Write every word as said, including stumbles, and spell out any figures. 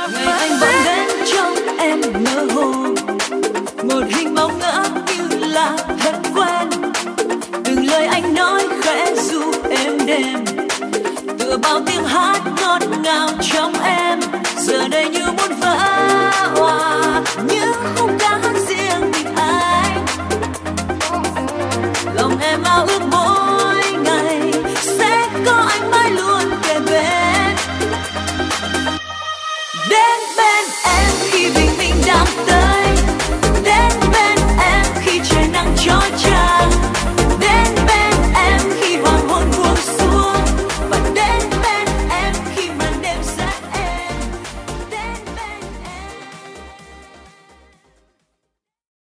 ngày anh bỗng đến trong em mơ hồ, một hình bóng ngỡ như là thân quen, từng lời anh nói khẽ ru êm đềm, tựa bao tiếng hát ngọt ngào trong em, giờ đây như muốn vỡ hòa những khúc ca hát